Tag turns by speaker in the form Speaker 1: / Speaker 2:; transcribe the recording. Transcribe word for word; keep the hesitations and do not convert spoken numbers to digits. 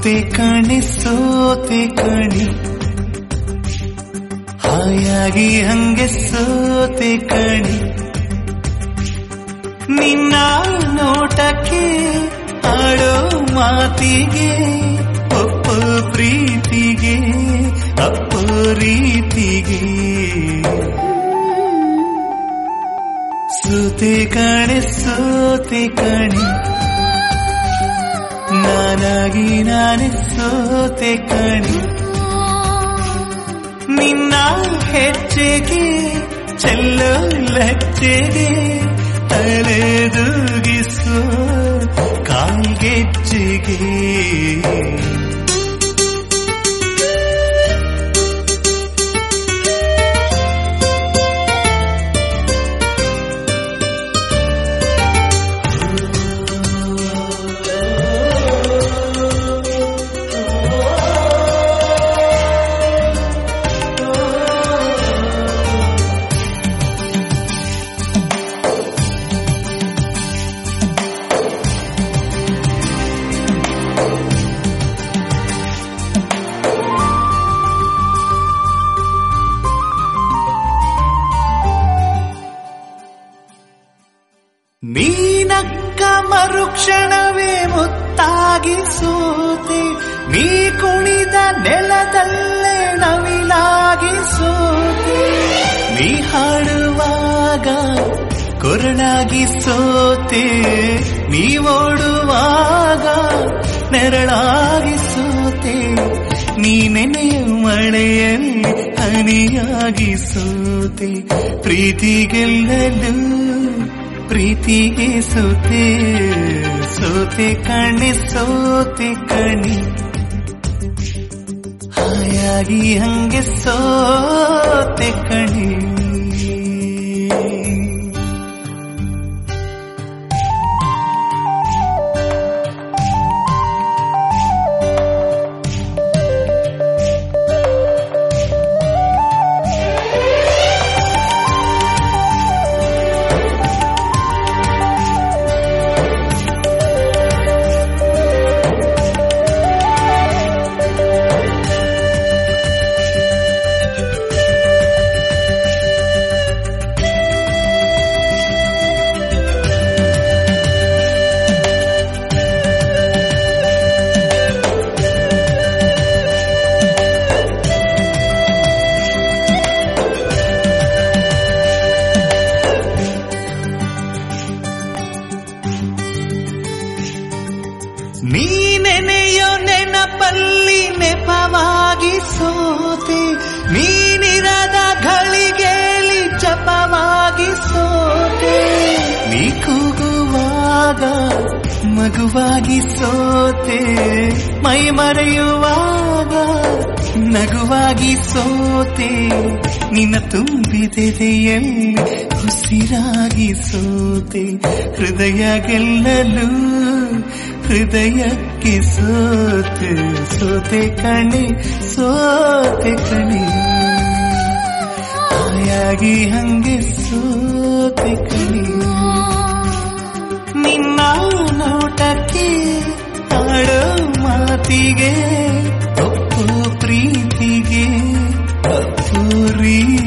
Speaker 1: ಸೋತೆ ಕಣೆ ಸೋತೆ ಕಣೆ ಹಾಯಾಗಿ ಹಂಗೆ ಸೋತೆ ಕಣೆ ನಿನ್ನ ನೋಟಕ್ಕೆ ಆಡೋ ಮಾತಿಗೆ ಒಪ್ಪೋ ಪ್ರೀತಿಗೆ ಅಪ್ಪೋ ರೀತಿಗೆ ಸೋತೆ ಕಣೆ ಸೋತೆ ಕಣೆ ನಾನಾಗಿ ನಾನೇ ಸೋತೆ ಕಣೆ ನಿನ್ನ ಹೆಜ್ಜೆಗೆ ಚೆಲ್ಲೋ ಲಜ್ಜೆಗೆ ತಲೆದೂಗಿಸೋ ಕಾಲ್ಗೆಜ್ಜೆಗೆ ನೀನಕ್ಕ ಮರುಕ್ಷಣವೇ ಮುತ್ತಾಗಿ ಸೋತೆ ನೀ ಕುಣಿದ ನೆಲದಲ್ಲೇ ನವಿಲಾಗಿ ಸೋತೆ ನೀ ಹಾಡುವಾಗ ಕೊರಳಾಗಿ ಸೋತೆ ನೀ ಓಡುವಾಗ ನೆರಳಾಗಿ ಸೋತೆ ನೀ ನೆನೆಯ ಮಳೆಯಲ್ಲಿ ಹನಿಯಾಗಿ ಸೋತೆ ಪ್ರೀತಿ ಗೆಲ್ಲಲು ಪ್ರೀತಿಗೆ ಸೋತೆ ಸೋತೆ ಕಣೆ ಸೋತೆ ಕಣೆ ಹಾಯಾಗಿ ಹಂಗೆ ಸೋತೆ ಕಣೆ ನೀ ನೆನೆಯೋ ನೆನಪಲ್ಲಿ ನೆಪವಾಗಿ ಸೋತೆ ನೀನಿರದ ಘಳಿಗೆಯಲ್ಲಿ ಜಪವಾಗಿ ಸೋತೆ ನೀ ಕೂಗುವಾಗ ಮಗುವಾಗಿ ಸೋತೆ ಮೈ ಮರೆಯುವಾಗ ನಗುವಾಗಿ ಸೋತೆ ನಿನ್ನ ತುಂಬಿದೆದೆಯಲ್ಲಿ ಉಸಿರಾಗಿ ಸೋತೆ ಹೃದಯ ಗೆಲ್ಲಲು ಹೃದಯಕ್ಕೆ ಸೋತೆ ಸೋತೆ ಕಣೆ ಸೋತೆ ಕಣೆ ಹಾಯಾಗಿ ಹಂಗೆ ಸೋತೆ ಕಣೆ ನಿನ್ನ ನೋಟಕ್ಕೆ ಆಡೋ ಮಾತಿಗೆ ಒಪ್ಪೋ ಪ್ರೀತಿಗೆ ಅಪ್ಪೋ ರೀ